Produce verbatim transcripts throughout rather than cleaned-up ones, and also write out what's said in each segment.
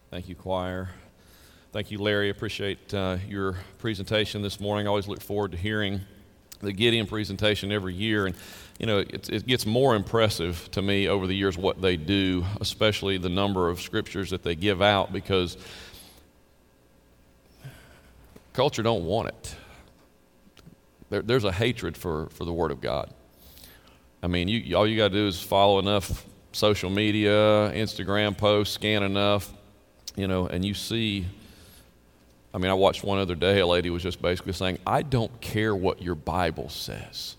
Thank you, choir. Thank you, Larry. Appreciate uh, your presentation this morning. I always look forward to hearing the Gideon presentation every year. And, you know, it, it gets more impressive to me over the years what they do, especially the number of scriptures that they give out, because culture don't want it. There, there's a hatred for, for the Word of God. I mean, you, all you got to do is follow enough social media, Instagram posts, scan enough, you know, and you see, I mean, I watched one other day, a lady was just basically saying, I don't care what your Bible says.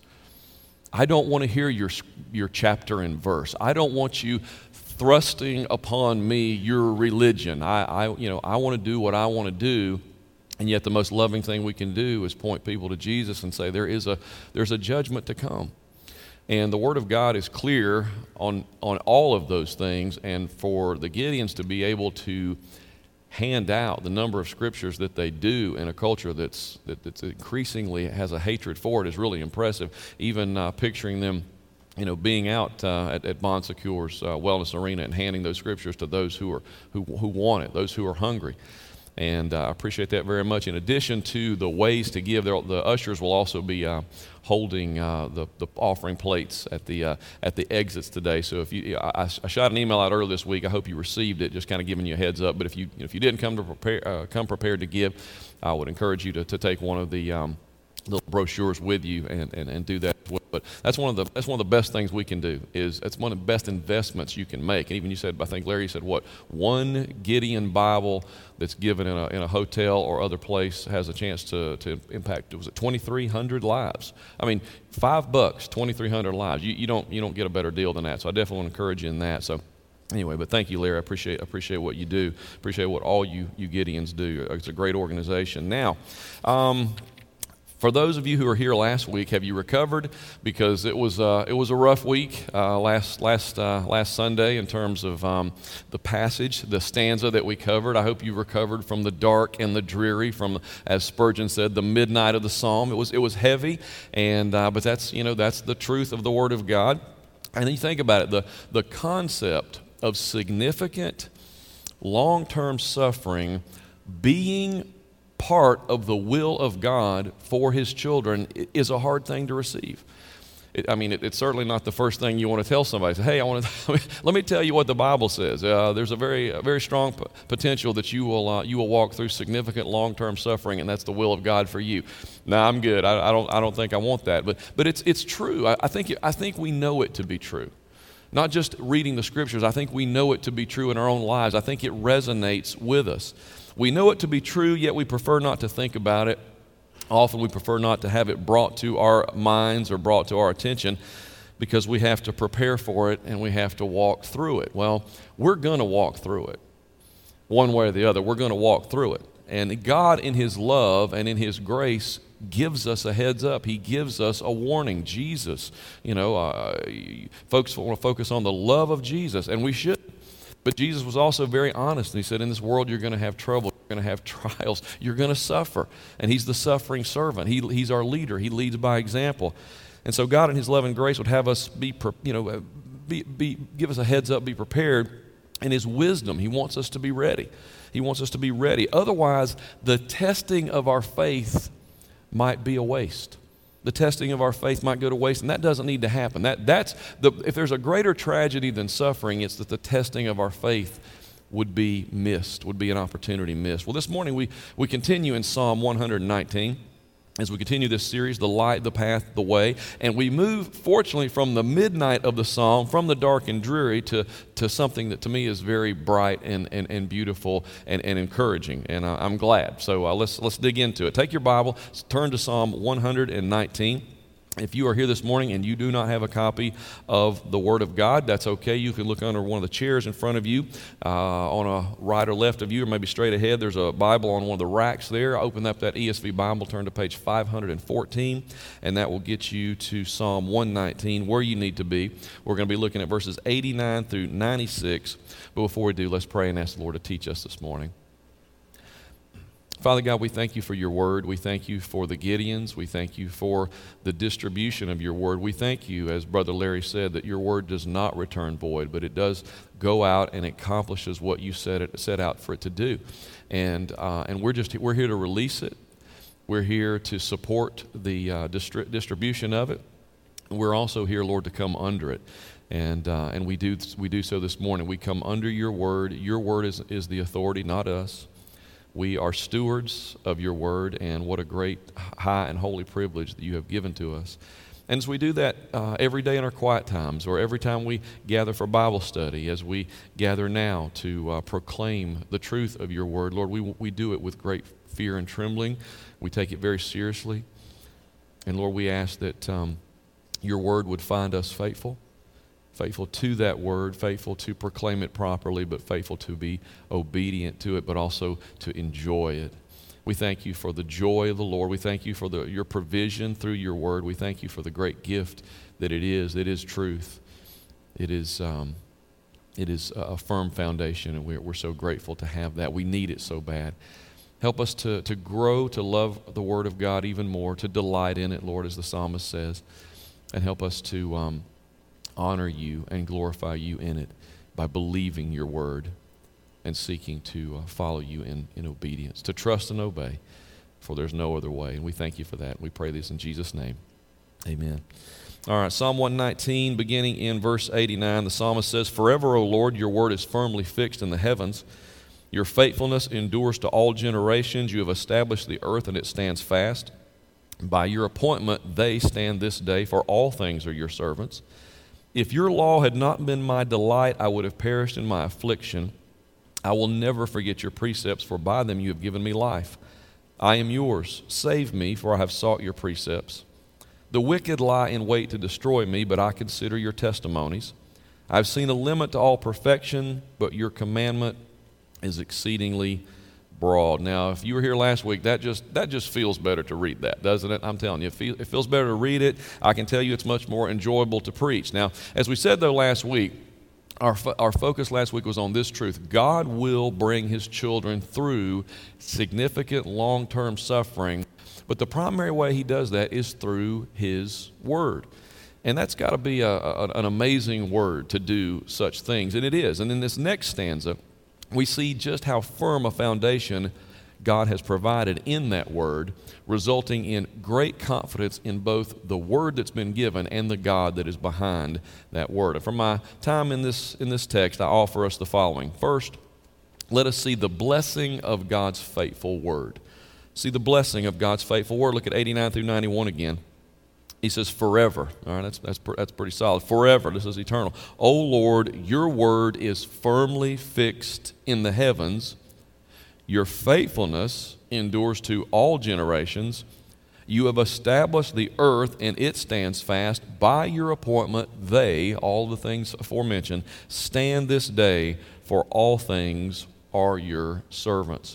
I don't want to hear your your chapter and verse. I don't want you thrusting upon me your religion. I, I you know, I want to do what I want to do, and yet the most loving thing we can do is point people to Jesus and say there is a there's a judgment to come. And the Word of God is clear on, on all of those things, and for the Gideons to be able to hand out the number of scriptures that they do in a culture that's, that, that's increasingly has a hatred for it is really impressive. Even uh, picturing them, you know, being out uh, at, at Bon Secours uh, Wellness Arena and handing those scriptures to those who are who, who want it, those who are hungry. And uh, I appreciate that very much. In addition to the ways to give, the ushers will also be uh, holding uh, the, the offering plates at the uh, at the exits today. So if you, I, I shot an email out earlier this week. I hope you received it. Just kind of giving you a heads up. But if you if you didn't come to prepare uh, come prepared to give, I would encourage you to, to take one of the um, little brochures with you and, and, and do that as well. But that's one of the that's one of the best things we can do. Is it's one of the best investments you can make. And even you said, I think Larry said, what, one Gideon Bible that's given in a in a hotel or other place has a chance to to impact, was it twenty-three hundred lives? I mean, five bucks, twenty-three hundred lives. You you don't you don't get a better deal than that. So I definitely want to encourage you in that. So. Anyway, but thank you, Larry. I appreciate appreciate what you do. Appreciate what all you you Gideons do. It's a great organization. Now. Um, For those of you who were here last week, have you recovered? Because it was uh, it was a rough week uh, last last uh, last Sunday in terms of um, the passage, the stanza that we covered. I hope you recovered from the dark and the dreary, from, as Spurgeon said, the midnight of the psalm. It was it was heavy, and uh, but that's you know that's the truth of the Word of God. And then you think about it, the the concept of significant long-term suffering being part of the will of God for His children is a hard thing to receive. It, I mean, it, it's certainly not the first thing you want to tell somebody. Say, hey, I want to let me tell you what the Bible says. Uh, there's a very, a very strong p- potential that you will uh, you will walk through significant long-term suffering, and that's the will of God for you. No, I'm good. I, I don't. I don't think I want that. But but it's it's true. I, I think I think we know it to be true. Not just reading the scriptures. I think we know it to be true in our own lives. I think it resonates with us. We know it to be true, yet we prefer not to think about it. Often we prefer not to have it brought to our minds or brought to our attention because we have to prepare for it and we have to walk through it. Well, we're going to walk through it one way or the other. We're going to walk through it. And God, in His love and in His grace, gives us a heads up. He gives us a warning. Jesus, you know, uh, folks want to focus on the love of Jesus, and we should. But Jesus was also very honest, and He said, in this world you're going to have trouble, you're going to have trials, you're going to suffer. And He's the suffering servant. He, he's our leader. He leads by example. And so God in His love and grace would have us be, you know, be, be, give us a heads up, be prepared. In His wisdom, He wants us to be ready. He wants us to be ready. Otherwise, the testing of our faith might be a waste. The testing of our faith might go to waste, and that doesn't need to happen. That, that's the, if there's a greater tragedy than suffering, it's that the testing of our faith would be missed, would be an opportunity missed. Well, this morning we, we continue in Psalm one nineteen as we continue this series, The Light, the Path, the Way, and we move, fortunately, from the midnight of the psalm, from the dark and dreary, to, to something that to me is very bright and, and, and beautiful and, and encouraging, and uh, I'm glad. So uh, let's, let's dig into it. Take your Bible, turn to Psalm one nineteen. If you are here this morning and you do not have a copy of the Word of God, that's okay. You can look under one of the chairs in front of you, uh, on a right or left of you, or maybe straight ahead. There's a Bible on one of the racks there. Open up that E S V Bible, turn to page five fourteen, and that will get you to Psalm one nineteen, where you need to be. We're going to be looking at verses eighty-nine through ninety-six. But before we do, let's pray and ask the Lord to teach us this morning. Father God, we thank you for your word. We thank you for the Gideons. We thank you for the distribution of your word. We thank you, as Brother Larry said, that your word does not return void, but it does go out and accomplishes what you set it set out for it to do. And uh, and we're just we're here to release it. We're here to support the uh, distri- distribution of it. We're also here, Lord, to come under it. And uh, and we do we do so this morning. We come under your word. Your word is, is the authority, not us. We are stewards of your word, and what a great, high, and holy privilege that you have given to us. And as we do that uh, every day in our quiet times, or every time we gather for Bible study, as we gather now to uh, proclaim the truth of your word, Lord, we, we do it with great fear and trembling. We take it very seriously. And Lord, we ask that um, your word would find us faithful. Faithful to that word, faithful to proclaim it properly, but faithful to be obedient to it, but also to enjoy it. We thank you for the joy of the Lord. We thank you for the, your provision through your word. We thank you for the great gift that it is. It is truth. It is um, it is a firm foundation, and we're, we're so grateful to have that. We need it so bad. Help us to, to grow, to love the word of God even more, to delight in it, Lord, as the psalmist says, and help us to Um, honor you and glorify you in it by believing your word and seeking to uh, follow you in, in obedience, to trust and obey, for there's no other way. And we thank you for that. We pray this in Jesus' name. Amen. All right, Psalm one nineteen, beginning in verse eighty-nine, the psalmist says, "Forever, O Lord, your word is firmly fixed in the heavens. Your faithfulness endures to all generations. You have established the earth, and it stands fast. By your appointment they stand this day, for all things are your servants. If your law had not been my delight, I would have perished in my affliction. I will never forget your precepts, for by them you have given me life. I am yours. Save me, for I have sought your precepts. The wicked lie in wait to destroy me, but I consider your testimonies. I have seen a limit to all perfection, but your commandment is exceedingly broad." Now, if you were here last week, that just that just feels better to read that, doesn't it? I'm telling you, it, feel, it feels better to read it. I can tell you it's much more enjoyable to preach. Now, as we said, though, last week, our, fo- our focus last week was on this truth. God will bring his children through significant long-term suffering, but the primary way he does that is through his word. And that's got to be a, a, an amazing word to do such things, and it is. And in this next stanza, we see just how firm a foundation God has provided in that word, resulting in great confidence in both the word that's been given and the God that is behind that word. And from my time in this in this text, I offer us the following. First, let us see the blessing of God's faithful word. See the blessing of God's faithful word. Look at eighty-nine through ninety-one again. He says, "Forever." All right, that's that's that's pretty solid. Forever. This is eternal. "O Lord, your word is firmly fixed in the heavens. Your faithfulness endures to all generations. You have established the earth, and it stands fast. By your appointment, they, all the things aforementioned, stand this day, for all things are your servants."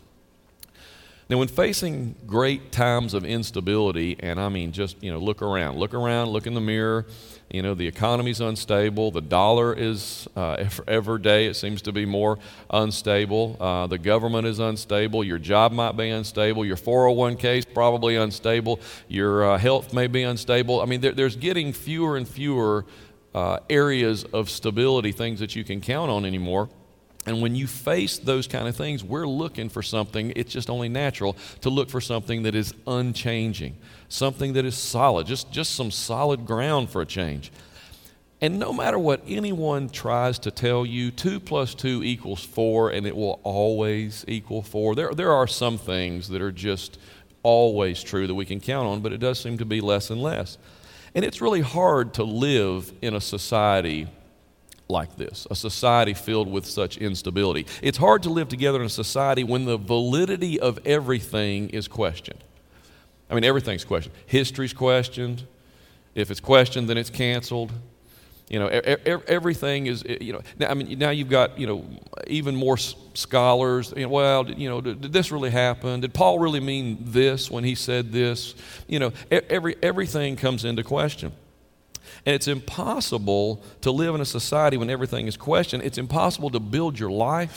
Now, when facing great times of instability, and I mean just, you know, look around, look around, look in the mirror, you know, the economy's unstable, the dollar is, uh, every day it seems to be more unstable, uh, the government is unstable, your job might be unstable, your four oh one k is probably unstable, your uh, health may be unstable. I mean, there, there's getting fewer and fewer uh, areas of stability, things that you can count on anymore. And when you face those kind of things, we're looking for something, it's just only natural to look for something that is unchanging, something that is solid, just, just some solid ground for a change. And no matter what anyone tries to tell you, two plus two equals four, and it will always equal four. There, there are some things that are just always true that we can count on, but it does seem to be less and less. And it's really hard to live in a society like this, a society filled with such instability. It's hard to live together in a society when the validity of everything is questioned. I mean, everything's questioned. History's questioned. If it's questioned, then it's canceled. You know, e- e- everything is, you know, now, I mean, now you've got, you know, even more scholars, you know, well, you know, did, did this really happen? Did Paul really mean this when he said this? You know, every everything comes into question. And it's impossible to live in a society when everything is questioned. It's impossible to build your life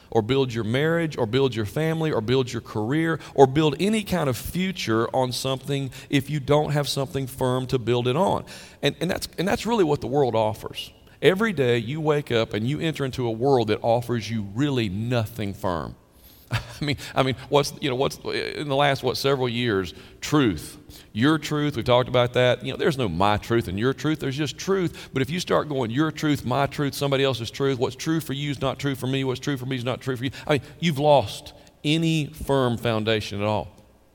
or build your marriage or build your family or build your career or build any kind of future on something if you don't have something firm to build it on. And, and, that's, and that's really what the world offers. Every day you wake up and you enter into a world that offers you really nothing firm. I mean, I mean, what's you know what's in the last what several years? Truth, your truth. We talked about that. You know, there's no my truth and your truth. There's just truth. But if you start going your truth, my truth, somebody else's truth, what's true for you is not true for me. What's true for me is not true for you. I mean, you've lost any firm foundation at all.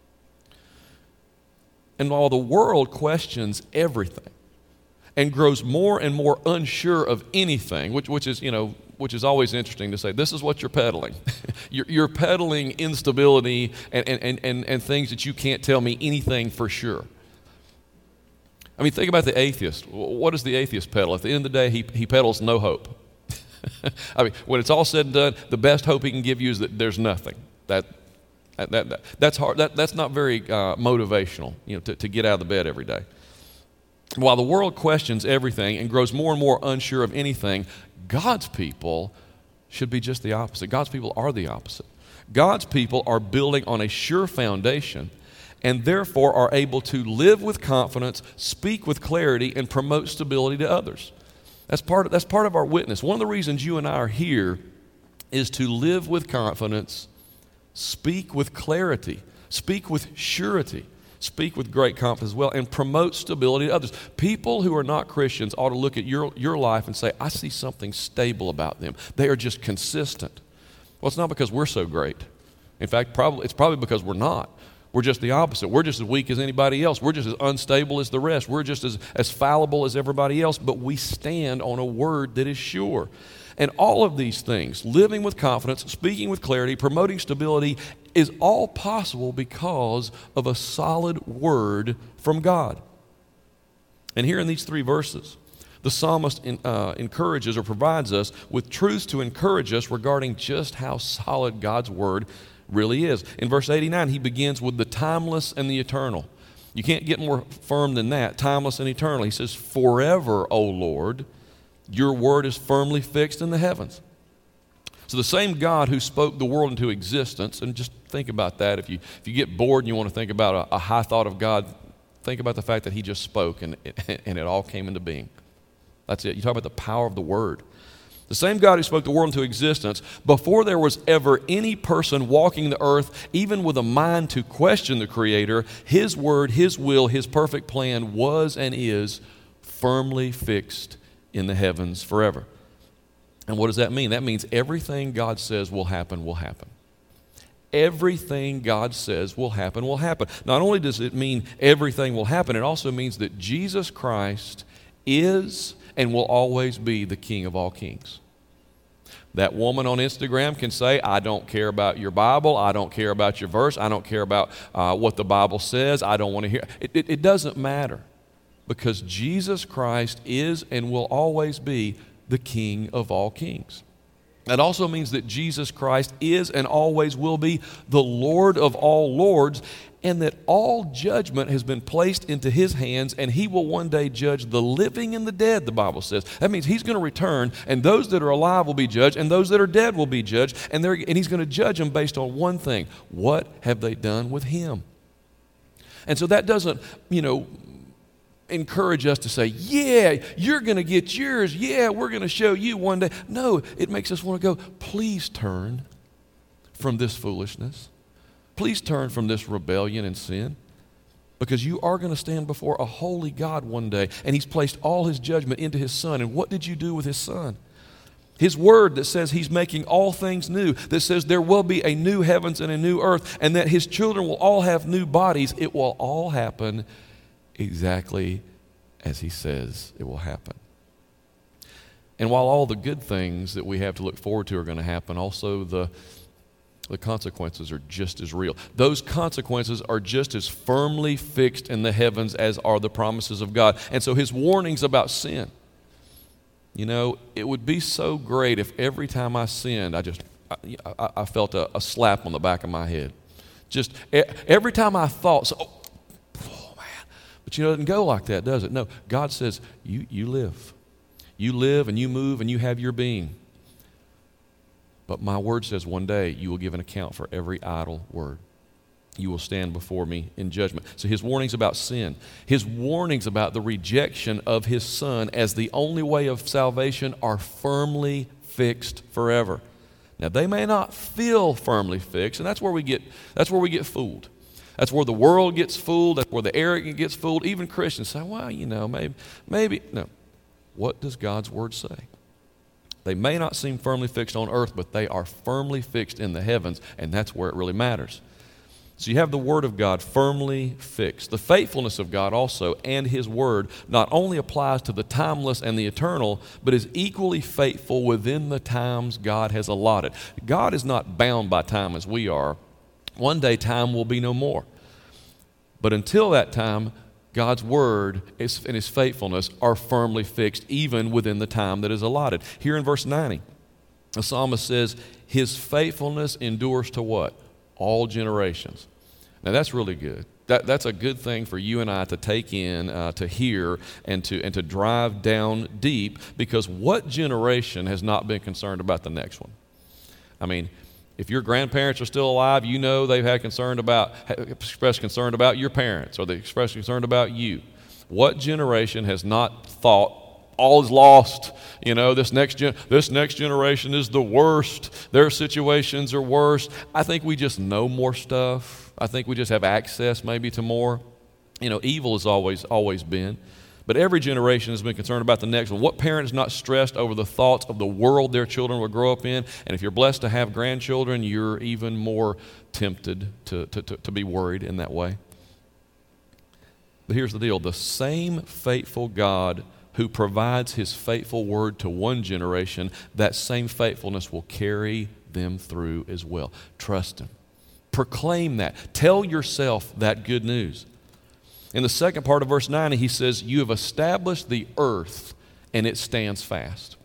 And while the world questions everything and grows more and more unsure of anything, which which is you know. which is always interesting to say, this is what you're peddling. you're, you're peddling instability and, and, and, and things that you can't tell me anything for sure. I mean, think about the atheist. What does the atheist peddle? At the end of the day, he, he peddles no hope. I mean, when it's all said and done, the best hope he can give you is that there's nothing. That, that, that, that That's hard. That, that's not very uh, motivational, you know, to, to get out of the bed every day. While the world questions everything and grows more and more unsure of anything, God's people should be just the opposite. God's people are the opposite. God's people are building on a sure foundation and therefore are able to live with confidence, speak with clarity, and promote stability to others. That's part of, that's part of our witness. One of the reasons you and I are here is to live with confidence, speak with clarity, speak with surety, speak with great confidence as well, and promote stability to others. People who are not Christians ought to look at your, your life and say, I see something stable about them. They are just consistent. Well, it's not because we're so great. In fact, probably it's probably because we're not. We're just the opposite. We're just as weak as anybody else. We're just as unstable as the rest. We're just as, as fallible as everybody else, but we stand on a word that is sure. And all of these things, living with confidence, speaking with clarity, promoting stability, is all possible because of a solid word from God. And here in these three verses, the psalmist in, uh, encourages or provides us with truths to encourage us regarding just how solid God's word really is. In verse eighty-nine, he begins with the timeless and the eternal. You can't get more firm than that, timeless and eternal. He says, forever, O Lord, your word is firmly fixed in the heavens. So the same God who spoke the world into existence, and just think about that. If you if you get bored and you want to think about a, a high thought of God, think about the fact that he just spoke and it, and it all came into being. That's it. You talk about the power of the word. The same God who spoke the world into existence, before there was ever any person walking the earth, even with a mind to question the Creator, his word, his will, his perfect plan was and is firmly fixed in the heavens forever. And what does that mean? That means everything God says will happen, will happen. Everything God says will happen, will happen. Not only does it mean everything will happen, it also means that Jesus Christ is and will always be the King of all kings. That woman on Instagram can say, I don't care about your Bible, I don't care about your verse, I don't care about uh, what the Bible says, I don't want to hear. It, it, it doesn't matter, because Jesus Christ is and will always be the King of all kings. That also means that Jesus Christ is and always will be the Lord of all lords, and that all judgment has been placed into his hands, and he will one day judge the living and the dead, the Bible says. That means he's going to return, and those that are alive will be judged, and those that are dead will be judged, and, they're, and he's going to judge them based on one thing: what have they done with him? And so that doesn't, you know, encourage us to say, yeah, you're going to get yours. Yeah, we're going to show you one day. No, it makes us want to go, please turn from this foolishness. Please turn from this rebellion and sin, because you are going to stand before a holy God one day, and he's placed all his judgment into his Son. And what did you do with his Son? His word that says he's making all things new, that says there will be a new heavens and a new earth, and that his children will all have new bodies. It will all happen exactly as he says it will happen. And while all the good things that we have to look forward to are going to happen, also the, the consequences are just as real. Those consequences are just as firmly fixed in the heavens as are the promises of God. And so his warnings about sin, you know, it would be so great if every time I sinned, I just, I, I, I felt a, a slap on the back of my head. Just every time I thought, so, oh, man. But you know, it doesn't go like that, does it? No, God says, you, you live. You live and you move and you have your being. But my word says one day you will give an account for every idle word. You will stand before me in judgment. So his warnings about sin, his warnings about the rejection of his son as the only way of salvation are firmly fixed forever. Now they may not feel firmly fixed, and that's where we get that's where we get fooled. That's where the world gets fooled, that's where the arrogant gets fooled. Even Christians say, well, you know, maybe maybe no. What does God's word say? They may not seem firmly fixed on earth, but they are firmly fixed in the heavens, and that's where it really matters. So you have the Word of God firmly fixed. The faithfulness of God also and His Word not only applies to the timeless and the eternal, but is equally faithful within the times God has allotted. God is not bound by time as we are. One day time will be no more. But until that time, God's Word and His faithfulness are firmly fixed even within the time that is allotted. Here in verse ninety, the psalmist says, His faithfulness endures to what? All generations. Now that's really good. That, that's a good thing for you and I to take in, uh, to hear, and to and to drive down deep, because what generation has not been concerned about the next one? I mean, if your grandparents are still alive, you know they've had concern about, expressed concern about your parents, or they expressed concern about you. What generation has not thought, all is lost, you know, this next gen- this next generation is the worst, their situations are worse? I think we just know more stuff. I think we just have access maybe to more. You know, evil has always, always been. But every generation has been concerned about the next one. What parent is not stressed over the thoughts of the world their children will grow up in? And if you're blessed to have grandchildren, you're even more tempted to, to, to, to be worried in that way. But here's the deal. The same faithful God who provides His faithful word to one generation, that same faithfulness will carry them through as well. Trust Him. Proclaim that. Tell yourself that good news. In the second part of verse ninety, he says, you have established the earth and it stands fast.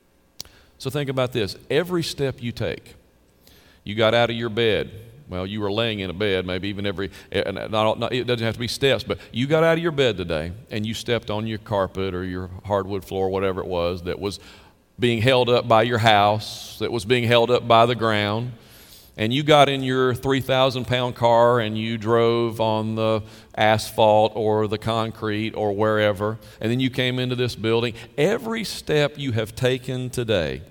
So think about this. Every step you take, you got out of your bed. Well, you were laying in a bed, maybe even every, not, not, it doesn't have to be steps, but you got out of your bed today and you stepped on your carpet or your hardwood floor, whatever it was, that was being held up by your house, that was being held up by the ground. And you got in your three thousand pound car and you drove on the asphalt or the concrete or wherever, and then you came into this building. Every step you have taken today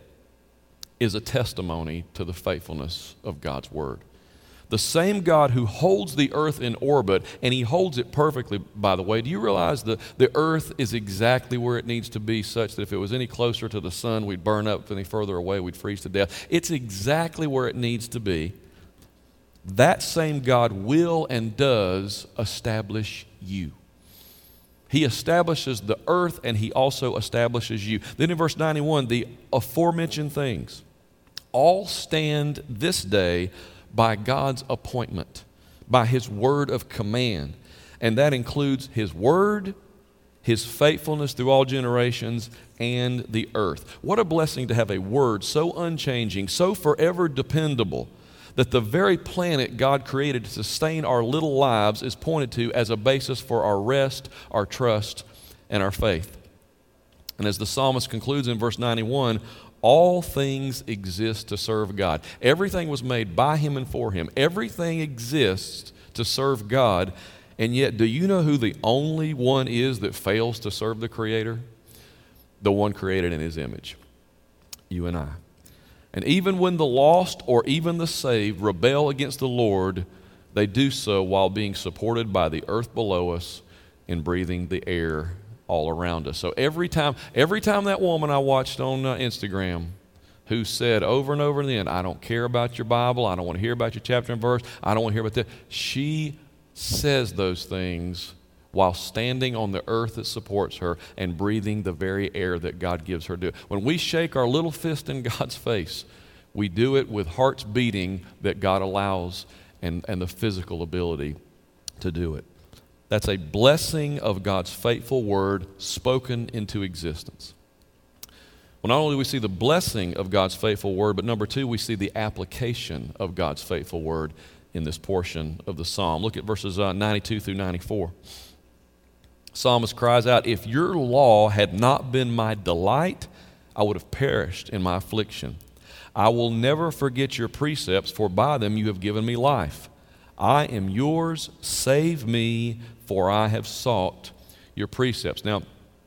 is a testimony to the faithfulness of God's Word. The same God who holds the earth in orbit, and He holds it perfectly, by the way. Do you realize that the earth is exactly where it needs to be, such that if it was any closer to the sun, we'd burn up, any further away, we'd freeze to death? It's exactly where it needs to be. That same God will and does establish you. He establishes the earth, and He also establishes you. Then in verse ninety-one, the aforementioned things all stand this day by God's appointment, by His word of command. And that includes His word, His faithfulness through all generations, and the earth. What a blessing to have a word so unchanging, so forever dependable, that the very planet God created to sustain our little lives is pointed to as a basis for our rest, our trust, and our faith. And as the psalmist concludes in verse ninety-one, all things exist to serve God. Everything was made by Him and for Him. Everything exists to serve God. And yet, do you know who the only one is that fails to serve the Creator? The one created in His image. You and I. And even when the lost or even the saved rebel against the Lord, they do so while being supported by the earth below us and breathing the air all around us. So every time, every time that woman I watched on uh, Instagram who said over and over again, I don't care about your Bible, I don't want to hear about your chapter and verse, I don't want to hear about that. She says those things while standing on the earth that supports her and breathing the very air that God gives her to do. When we shake our little fist in God's face, we do it with hearts beating that God allows and, and the physical ability to do it. That's a blessing of God's faithful word spoken into existence. Well, not only do we see the blessing of God's faithful word, but number two, we see the application of God's faithful word in this portion of the psalm. Look at verses uh, ninety-two through ninety-four. Psalmist cries out, if your law had not been my delight, I would have perished in my affliction. I will never forget your precepts, for by them you have given me life. I am yours, save me, for I have sought your precepts. Now,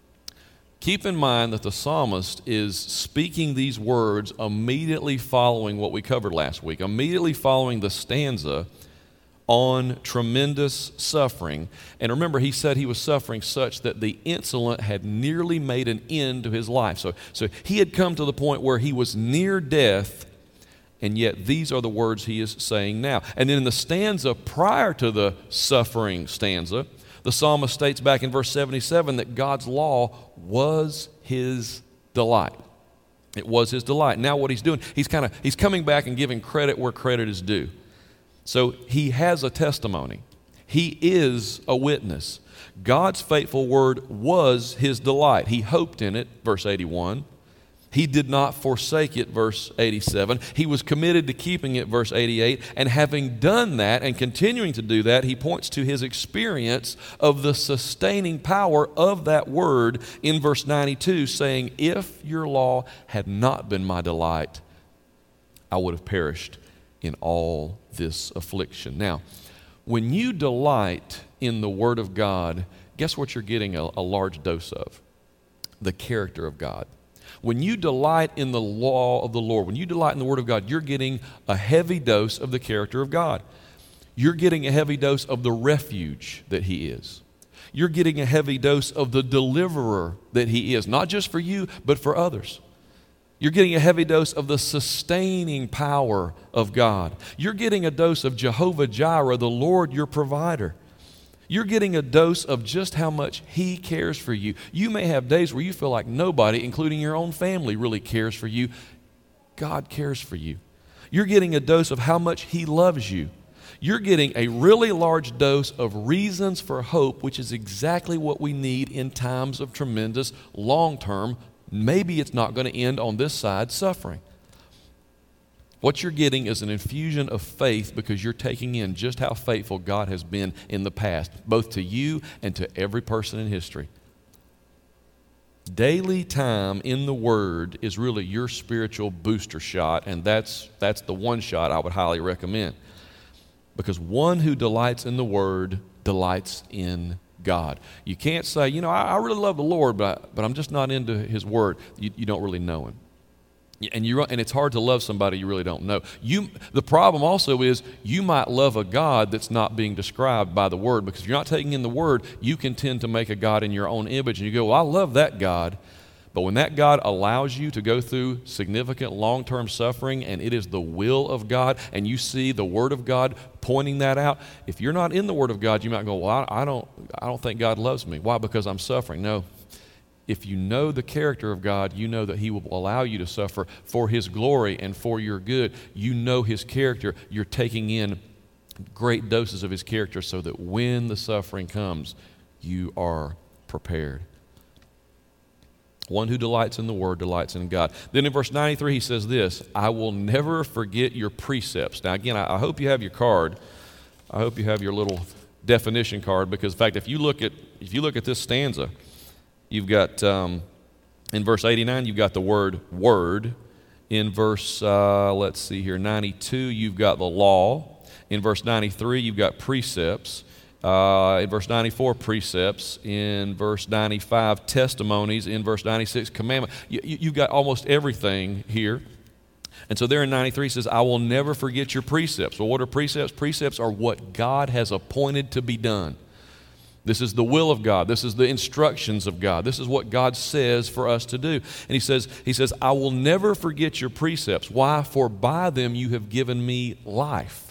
keep in mind that the psalmist is speaking these words immediately following what we covered last week, immediately following the stanza on tremendous suffering. And remember, he said he was suffering such that the insolent had nearly made an end to his life. So, so he had come to the point where he was near death, and yet these are the words he is saying now. And then in the stanza prior to the suffering stanza, the psalmist states back in verse seventy-seven that God's law was his delight. It was his delight. Now what he's doing, he's kind of he's coming back and giving credit where credit is due. So he has a testimony. He is a witness. God's faithful word was his delight. He hoped in it, verse eighty-one. He did not forsake it, verse eighty-seven. He was committed to keeping it, verse eighty-eight. And having done that and continuing to do that, he points to his experience of the sustaining power of that word in verse ninety-two, saying, if your law had not been my delight, I would have perished in all this affliction. Now, when you delight in the Word of God, guess what you're getting a, a large dose of? The character of God. When you delight in the law of the Lord, when you delight in the Word of God, you're getting a heavy dose of the character of God. You're getting a heavy dose of the refuge that He is. You're getting a heavy dose of the deliverer that He is, not just for you, but for others. You're getting a heavy dose of the sustaining power of God. You're getting a dose of Jehovah Jireh, the Lord your provider. You're getting a dose of just how much He cares for you. You may have days where you feel like nobody, including your own family, really cares for you. God cares for you. You're getting a dose of how much He loves you. You're getting a really large dose of reasons for hope, which is exactly what we need in times of tremendous long-term, maybe it's not going to end on this side, suffering. What you're getting is an infusion of faith because you're taking in just how faithful God has been in the past, both to you and to every person in history. Daily time in the Word is really your spiritual booster shot, and that's, that's the one shot I would highly recommend. Because one who delights in the Word delights in God. You can't say, you know, I, I really love the Lord, but, I, but I'm just not into His Word. You, you don't really know Him. And you and it's hard to love somebody you really don't know. You, the problem also is you might love a God that's not being described by the Word, because if you're not taking in the Word, you can tend to make a God in your own image, and you go, well, I love that God. But when that God allows you to go through significant long-term suffering, and it is the will of God, and you see the Word of God pointing that out, if you're not in the Word of God, you might go, well, I, I don't, I don't think God loves me. Why? Because I'm suffering. No. If you know the character of God, you know that He will allow you to suffer for His glory and for your good. You know His character. You're taking in great doses of His character so that when the suffering comes, you are prepared. One who delights in the Word delights in God. Then in verse ninety-three, he says this, I will never forget your precepts. Now again, I, I hope you have your card. I hope you have your little definition card, because in fact, if you look at if you look at this stanza, you've got, um, in verse eighty-nine, you've got the word word. In verse, uh, let's see here, ninety-two, you've got the law. In verse ninety-three, you've got precepts. Uh, in verse ninety-four, precepts. In verse ninety-five, testimonies. In verse ninety-six, commandment. You, you, you've got almost everything here. And so there in ninety-three, it says, I will never forget your precepts. Well, what are precepts? Precepts are what God has appointed to be done. This is the will of God. This is the instructions of God. This is what God says for us to do. And he says, he says, I will never forget your precepts. Why? For by them you have given me life.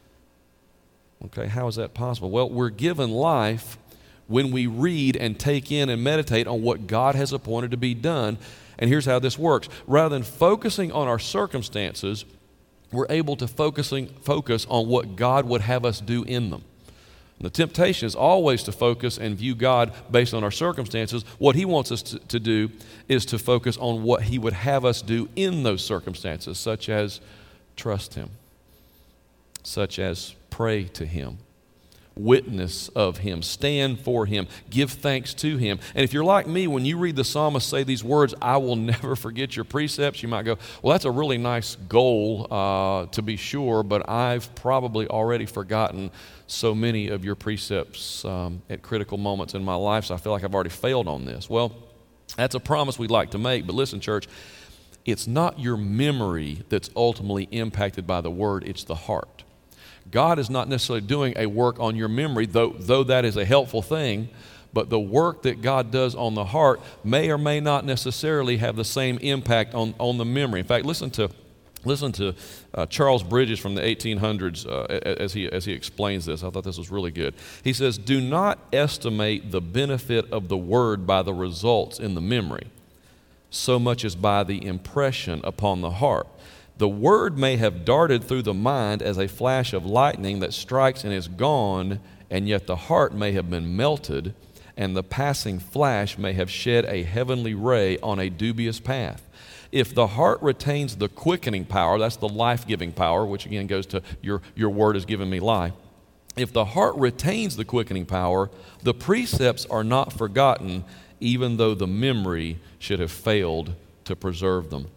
Okay, how is that possible? Well, we're given life when we read and take in and meditate on what God has appointed to be done. And here's how this works. Rather than focusing on our circumstances, we're able to focusing, focus on what God would have us do in them. The temptation is always to focus and view God based on our circumstances. What He wants us to, to do is to focus on what He would have us do in those circumstances, such as trust Him, such as pray to Him, witness of him, stand for him, give thanks to him. And if you're like me, when you read the psalmist say these words, I will never forget your precepts, you might go, well, that's a really nice goal uh, to be sure, but I've probably already forgotten so many of your precepts um, at critical moments in my life, so I feel like I've already failed on this. Well, that's a promise we'd like to make, but listen, church, it's not your memory that's ultimately impacted by the word, it's the heart. God is not necessarily doing a work on your memory, though, though that is a helpful thing, but the work that God does on the heart may or may not necessarily have the same impact on, on the memory. In fact, listen to listen to uh, Charles Bridges from the eighteen hundreds uh, as he as he explains this. I thought this was really good. He says, "Do not estimate the benefit of the word by the results in the memory, so much as by the impression upon the heart. The word may have darted through the mind as a flash of lightning that strikes and is gone, and yet the heart may have been melted, and the passing flash may have shed a heavenly ray on a dubious path. If the heart retains the quickening power," that's the life-giving power, which again goes to your, your word has given me life. "If the heart retains the quickening power, the precepts are not forgotten, even though the memory should have failed to preserve them."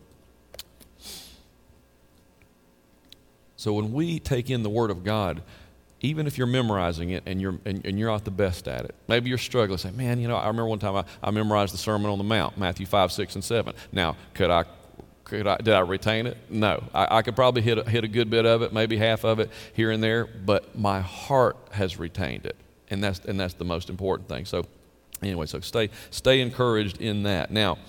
So when we take in the Word of God, even if you're memorizing it and you're and, and you're not the best at it, maybe you're struggling, say, man, you know, I remember one time I, I memorized the Sermon on the Mount, Matthew five, six, and seven. Now, could I, could I, did I retain it? No. I, I could probably hit a, hit a good bit of it, maybe half of it here and there, but my heart has retained it, and that's and that's the most important thing. So, anyway, so stay stay encouraged in that. Now,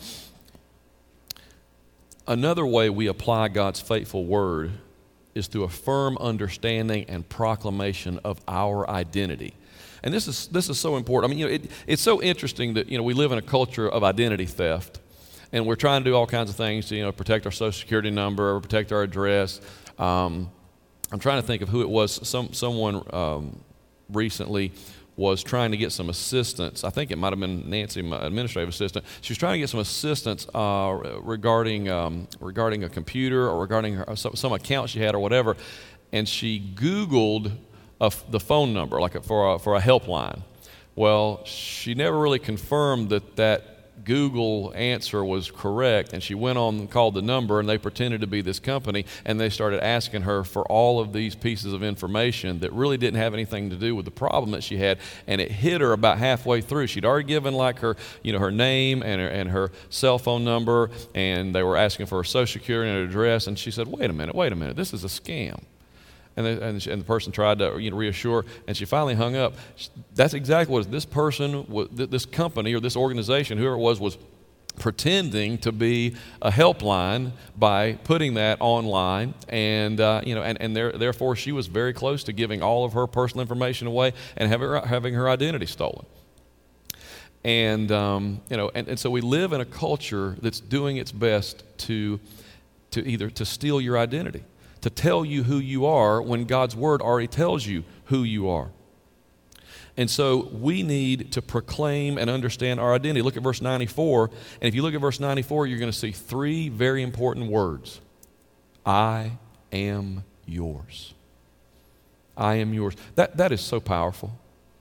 another way we apply God's faithful Word is through a firm understanding and proclamation of our identity. And this is this is so important. I mean, you know, it, it's so interesting that, you know, we live in a culture of identity theft, and we're trying to do all kinds of things to, you know, protect our Social Security number or protect our address. Um, I'm trying to think of who it was. Some someone um, recently was trying to get some assistance. I think it might have been Nancy, my administrative assistant. She was trying to get some assistance uh, regarding um, regarding a computer or regarding her, some, some account she had or whatever, and she Googled a, the phone number, like a, for a, for a helpline. Well, she never really confirmed that that Google answer was correct, and she went on and called the number, and they pretended to be this company, and they started asking her for all of these pieces of information that really didn't have anything to do with the problem that she had, and it hit her about halfway through. She'd already given like her, you know, her name and her, and her cell phone number, and they were asking for her Social Security and her address, and she said, wait a minute, wait a minute, this is a scam. And the, and, she, and the person tried to, you know, reassure, and she finally hung up. That's exactly what this person, this company or this organization, whoever it was, was pretending to be a helpline by putting that online, and uh, you know, and, and there, therefore she was very close to giving all of her personal information away and having her, having her identity stolen. And um, you know, and, and so we live in a culture that's doing its best to to either to steal your identity, to tell you who you are when God's Word already tells you who you are. And so we need to proclaim and understand our identity. Look at verse ninety-four, and if you look at verse ninety-four, you're going to see three very important words. I am yours. I am yours. That, that is so powerful.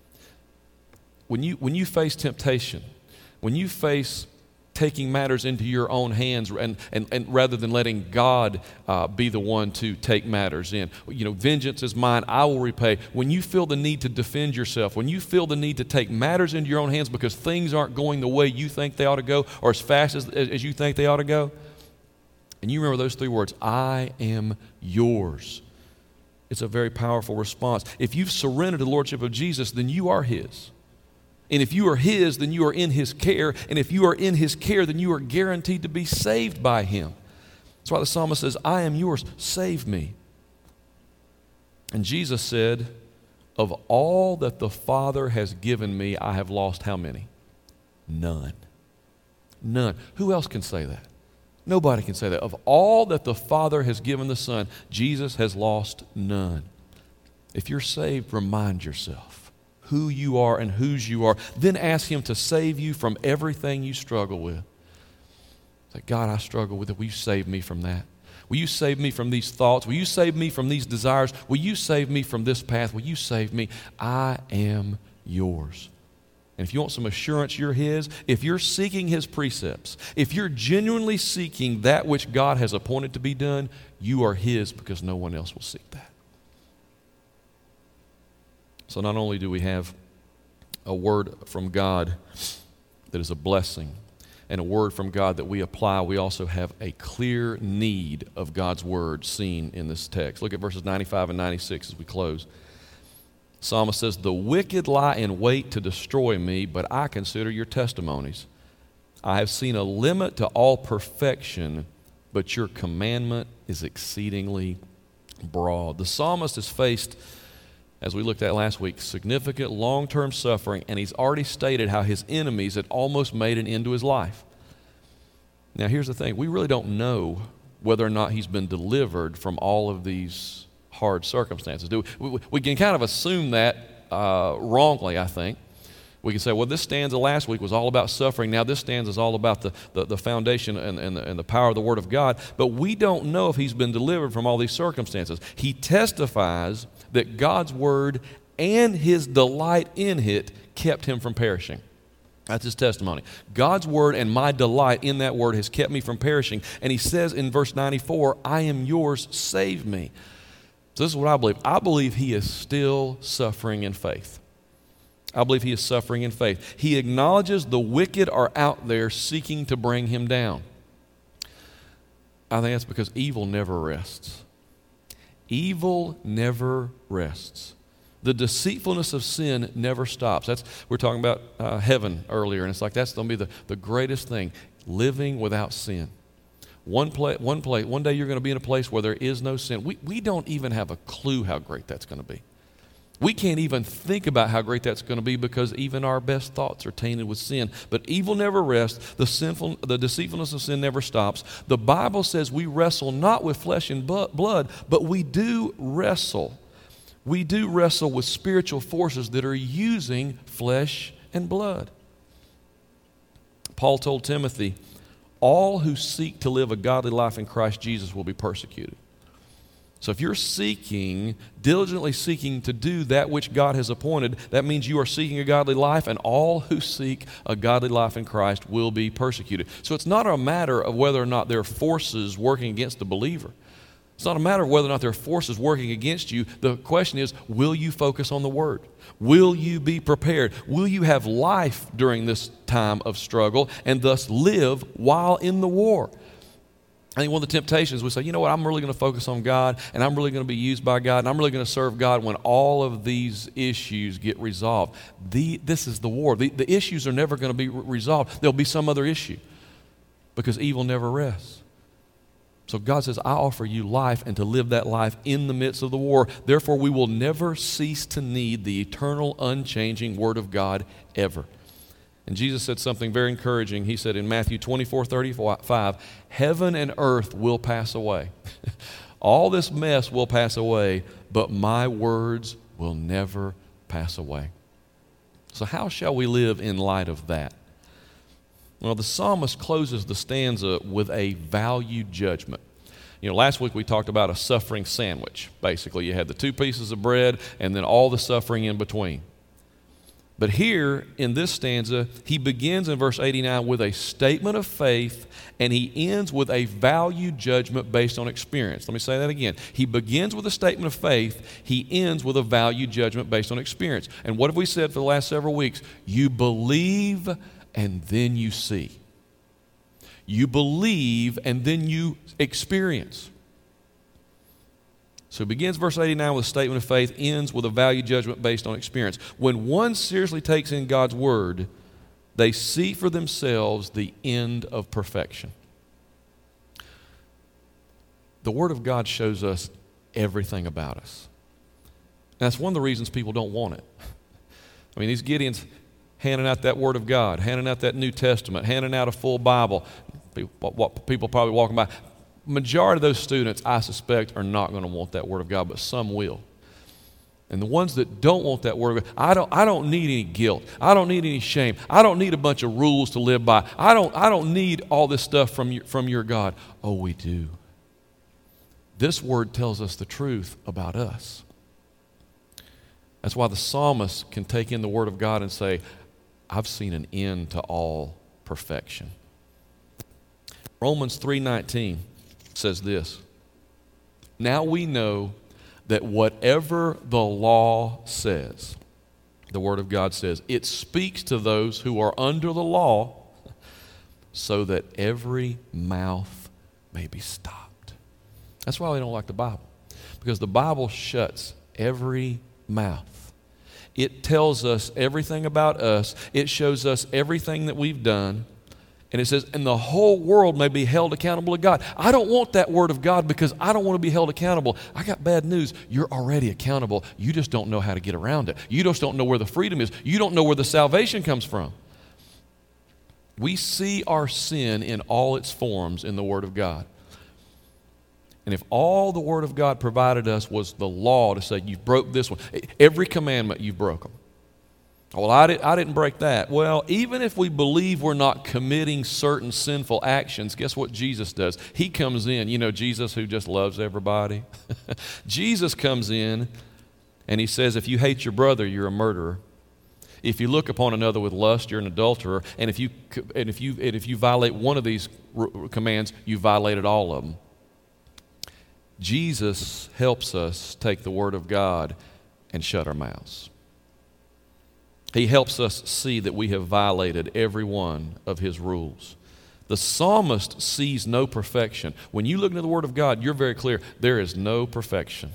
When you, when you face temptation, when you face taking matters into your own hands, and, and, and rather than letting God uh, be the one to take matters in. You know, vengeance is mine, I will repay. When you feel the need to defend yourself, when you feel the need to take matters into your own hands because things aren't going the way you think they ought to go or as fast as, as you think they ought to go, and you remember those three words, I am yours. It's a very powerful response. If you've surrendered to the Lordship of Jesus, then you are His. And if you are His, then you are in His care. And if you are in His care, then you are guaranteed to be saved by Him. That's why the psalmist says, I am yours, save me. And Jesus said, of all that the Father has given me, I have lost how many? None. None. Who else can say that? Nobody can say that. Of all that the Father has given the Son, Jesus has lost none. If you're saved, remind yourself who you are and whose you are. Then ask Him to save you from everything you struggle with. Say, God, I struggle with it. Will you save me from that? Will you save me from these thoughts? Will you save me from these desires? Will you save me from this path? Will you save me? I am yours. And if you want some assurance you're His, if you're seeking His precepts, if you're genuinely seeking that which God has appointed to be done, you are His because no one else will seek that. So not only do we have a word from God that is a blessing, and a word from God that we apply, we also have a clear need of God's word seen in this text. Look at verses ninety-five and ninety-six as we close. The psalmist says, "The wicked lie in wait to destroy me, but I consider your testimonies. I have seen a limit to all perfection, but your commandment is exceedingly broad." The psalmist has faced, as we looked at last week, significant long-term suffering, and he's already stated how his enemies had almost made an end to his life. Now, here's the thing. We really don't know whether or not he's been delivered from all of these hard circumstances. Do we, we, we can kind of assume that uh, wrongly, I think. We can say, well, this stanza last week was all about suffering. Now this stanza is all about the, the, the foundation and, and, the, and the power of the Word of God. But we don't know if he's been delivered from all these circumstances. He testifies that God's Word and His delight in it kept him from perishing. That's his testimony. God's Word and my delight in that Word has kept me from perishing. And he says in verse ninety-four, I am yours, save me. So this is what I believe. I believe he is still suffering in faith. I believe he is suffering in faith. He acknowledges the wicked are out there seeking to bring him down. I think that's because evil never rests. Evil never rests. The deceitfulness of sin never stops. That's we're talking about uh, heaven earlier, and it's like that's going to be the, the greatest thing, living without sin. One place, one place, one day you're going to be in a place where there is no sin. We we don't even have a clue how great that's going to be. We can't even think about how great that's going to be because even our best thoughts are tainted with sin. But evil never rests. The sinful, the deceitfulness of sin never stops. The Bible says we wrestle not with flesh and blood, but we do wrestle. We do wrestle with spiritual forces that are using flesh and blood. Paul told Timothy, all who seek to live a godly life in Christ Jesus will be persecuted. So if you're seeking, diligently seeking to do that which God has appointed, that means you are seeking a godly life, and all who seek a godly life in Christ will be persecuted. So it's not a matter of whether or not there are forces working against the believer. It's not a matter of whether or not there are forces working against you. The question is, will you focus on the Word? Will you be prepared? Will you have life during this time of struggle and thus live while in the war? I think one of the temptations we say, you know what, I'm really going to focus on God, and I'm really going to be used by God, and I'm really going to serve God when all of these issues get resolved. The, this is the war. The, the issues are never going to be re- resolved. There'll be some other issue because evil never rests. So God says, I offer you life and to live that life in the midst of the war. Therefore, we will never cease to need the eternal, unchanging Word of God ever. And Jesus said something very encouraging. He said in Matthew twenty-four thirty-five, heaven and earth will pass away. All this mess will pass away, but my words will never pass away. So how shall we live in light of that? Well, the psalmist closes the stanza with a value judgment. You know, last week we talked about a suffering sandwich. Basically, you had the two pieces of bread and then all the suffering in between. But here in this stanza, he begins in verse eighty-nine with a statement of faith, and he ends with a value judgment based on experience. Let me say that again. He begins with a statement of faith. He ends with a value judgment based on experience. And what have we said for the last several weeks? You believe and then you see. You believe and then you experience. So it begins verse eighty-nine with a statement of faith, ends with a value judgment based on experience. When one seriously takes in God's Word, they see for themselves the end of perfection. The Word of God shows us everything about us. And that's one of the reasons people don't want it. I mean, these Gideons handing out that Word of God, handing out that New Testament, handing out a full Bible. People, people probably walking by. Majority of those students, I suspect, are not going to want that Word of God, but some will. And the ones that don't want that Word of God, I don't, I don't need any guilt. I don't need any shame. I don't need a bunch of rules to live by. I don't, I don't need all this stuff from your, from your God. Oh, we do. This word tells us the truth about us. That's why the psalmist can take in the word of God and say, I've seen an end to all perfection. Romans three nineteen says this, now we know that whatever the law says, the word of God says, it speaks to those who are under the law so that every mouth may be stopped. That's why we don't like the Bible, because the Bible shuts every mouth. It tells us everything about us. It shows us everything that we've done. And it says, and the whole world may be held accountable to God. I don't want that word of God because I don't want to be held accountable. I got bad news. You're already accountable. You just don't know how to get around it. You just don't know where the freedom is. You don't know where the salvation comes from. We see our sin in all its forms in the Word of God. And if all the Word of God provided us was the law to say, you broke this one, every commandment you've broken. Well, I, did, I didn't break that. Well, even if we believe we're not committing certain sinful actions, guess what Jesus does? He comes in, you know, Jesus who just loves everybody. Jesus comes in and he says, if you hate your brother, you're a murderer. If you look upon another with lust, you're an adulterer. And if you, and if you, and if you violate one of these commands, you violated all of them. Jesus helps us take the Word of God and shut our mouths. He helps us see that we have violated every one of His rules. The psalmist sees no perfection. When you look into the Word of God, you're very clear, there is no perfection.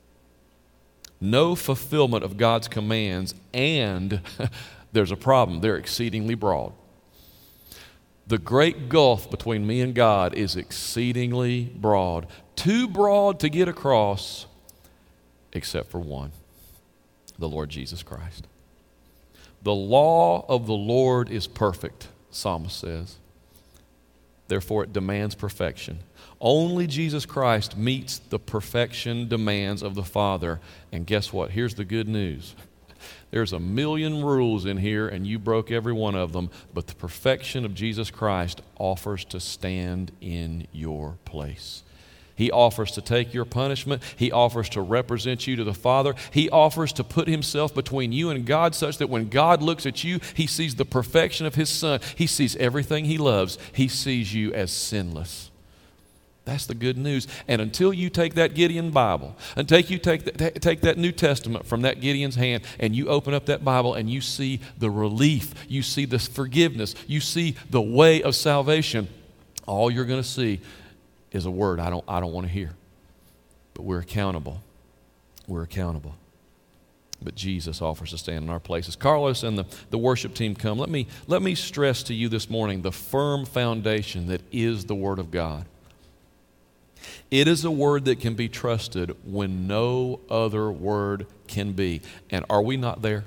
No fulfillment of God's commands, and there's a problem. They're exceedingly broad. The great gulf between me and God is exceedingly broad. Too broad to get across, except for one, the Lord Jesus Christ. The law of the Lord is perfect, psalmist says. Therefore, it demands perfection. Only Jesus Christ meets the perfection demands of the Father. And guess what? Here's the good news. There's a million rules in here, and you broke every one of them, but the perfection of Jesus Christ offers to stand in your place. He offers to take your punishment. He offers to represent you to the Father. He offers to put Himself between you and God such that when God looks at you, He sees the perfection of His Son. He sees everything He loves. He sees you as sinless. That's the good news. And until you take that Gideon Bible, until you take that, take that New Testament from that Gideon's hand and you open up that Bible and you see the relief, you see the forgiveness, you see the way of salvation, all you're going to see is a word I don't, I don't want to hear. But we're accountable. We're accountable. But Jesus offers to stand in our places. Carlos and the, the worship team come. Let me, let me stress to you this morning the firm foundation that is the Word of God. It is a word that can be trusted when no other word can be. And are we not there?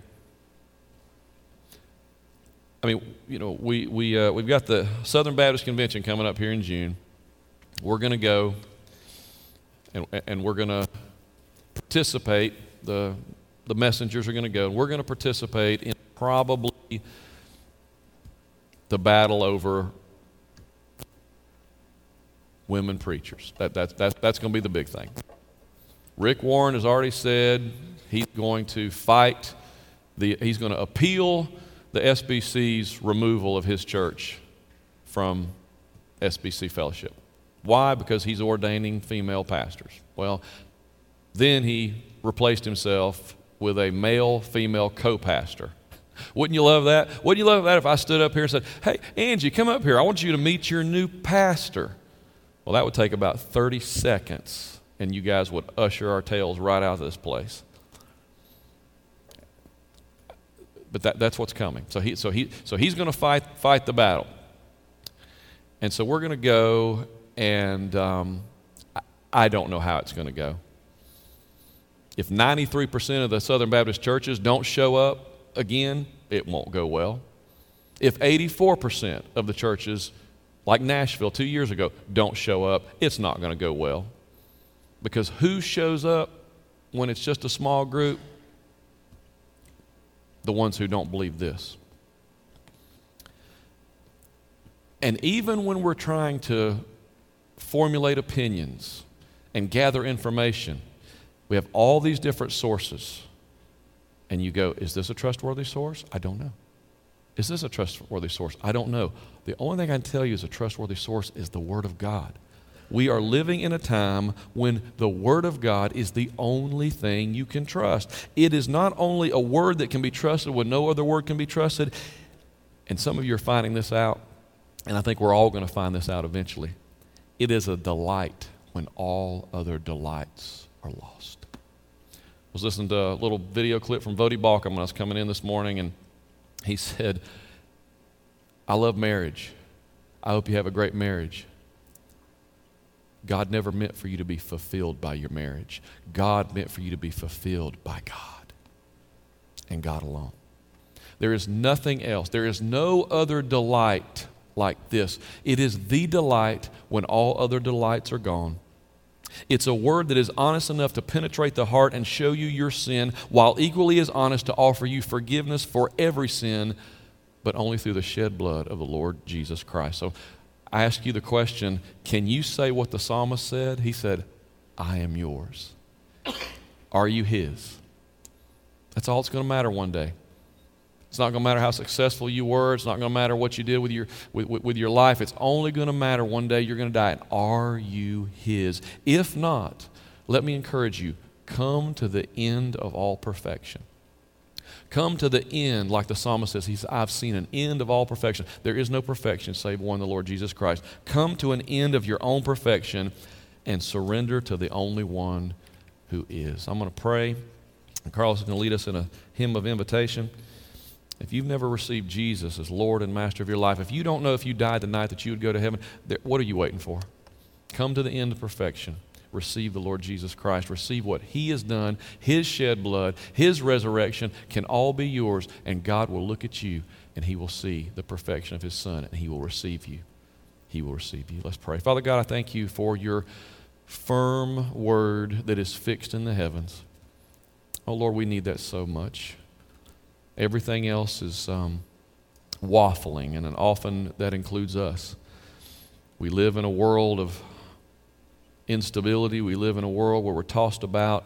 I mean, you know, we, we, uh, we've got the Southern Baptist Convention coming up here in June. We're going to go and, and we're going to participate. The, the messengers are going to go. And we're going to participate in probably the battle over women preachers. That, that, that, that's going to be the big thing. Rick Warren has already said he's going to fight, the, he's going to appeal the S B C's removal of his church from S B C Fellowship. Why? Because he's ordaining female pastors. Well, then he replaced himself with a male-female co-pastor. Wouldn't you love that? Wouldn't you love that if I stood up here and said, hey, Angie, come up here. I want you to meet your new pastor. Well, that would take about thirty seconds, and you guys would usher our tails right out of this place. But that, that's what's coming. So he, so he, so he's going to fight, fight the battle. And so we're going to go, and um, I, I don't know how it's going to go. If ninety-three percent of the Southern Baptist churches don't show up again, it won't go well. If eighty-four percent of the churches, like Nashville two years ago, don't show up, it's not going to go well. Because who shows up when it's just a small group? The ones who don't believe this. And even when we're trying to formulate opinions and gather information. We have all these different sources. And you go, is this a trustworthy source? I don't know. Is this a trustworthy source? I don't know. The only thing I can tell you is a trustworthy source is the Word of God. We are living in a time when the Word of God is the only thing you can trust. It is not only a word that can be trusted when no other word can be trusted, and some of you are finding this out, and I think we're all going to find this out eventually. It is a delight when all other delights are lost. I was listening to a little video clip from Vodi Balkum when I was coming in this morning, and he said, I love marriage. I hope you have a great marriage. God never meant for you to be fulfilled by your marriage. God meant for you to be fulfilled by God and God alone. There is nothing else. There is no other delight like this. It is the delight when all other delights are gone. It's a word that is honest enough to penetrate the heart and show you your sin, while equally as honest to offer you forgiveness for every sin, but only through the shed blood of the Lord Jesus Christ. So I ask you the question, can you say what the psalmist said? He said, I am yours. Are you his? That's all that's going to matter one day. It's not going to matter how successful you were. It's not going to matter what you did with your, with, with your life. It's only going to matter one day you're going to die. And are you his? If not, let me encourage you, come to the end of all perfection. Come to the end, like the psalmist says, he's, I've seen an end of all perfection. There is no perfection save one, the Lord Jesus Christ. Come to an end of your own perfection and surrender to the only one who is. I'm going to pray. And Carlos is going to lead us in a hymn of invitation. If you've never received Jesus as Lord and Master of your life, if you don't know if you died tonight that you would go to heaven, there, what are you waiting for? Come to the end of perfection. Receive the Lord Jesus Christ. Receive what he has done, his shed blood, his resurrection can all be yours, and God will look at you and he will see the perfection of his Son, and he will receive you. He will receive you. Let's pray. Father God, I thank you for your firm word that is fixed in the heavens. Oh Lord, we need that so much. Everything else is um, waffling, and often that includes us. We live in a world of instability. We live in a world where we're tossed about.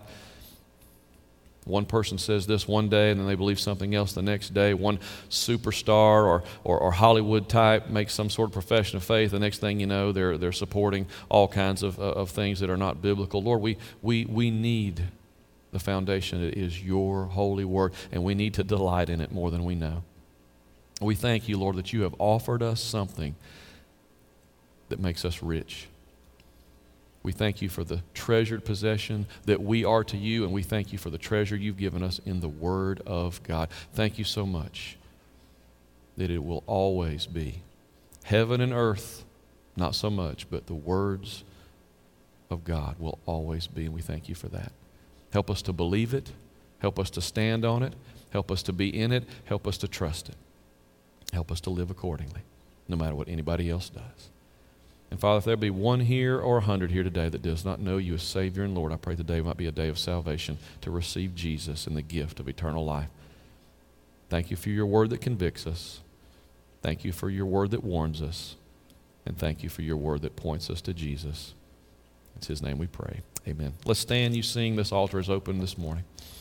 One person says this one day and then they believe something else the next day. One superstar or, or, or Hollywood type makes some sort of profession of faith. The next thing you know, they're, they're supporting all kinds of, of things that are not biblical. Lord, we, we, we need the foundation that is your holy word, and we need to delight in it more than we know. We thank you, Lord, that you have offered us something that makes us rich. We thank you for the treasured possession that we are to you, and we thank you for the treasure you've given us in the Word of God. Thank you so much that it will always be heaven and earth, not so much, but the words of God will always be, and we thank you for that. Help us to believe it. Help us to stand on it. Help us to be in it. Help us to trust it. Help us to live accordingly, no matter what anybody else does. And Father, if there be one here or a hundred here today that does not know you as Savior and Lord, I pray today might be a day of salvation to receive Jesus and the gift of eternal life. Thank you for your word that convicts us. Thank you for your word that warns us. And thank you for your word that points us to Jesus. It's his name we pray. Amen. Let's stand. You sing. This altar is open this morning.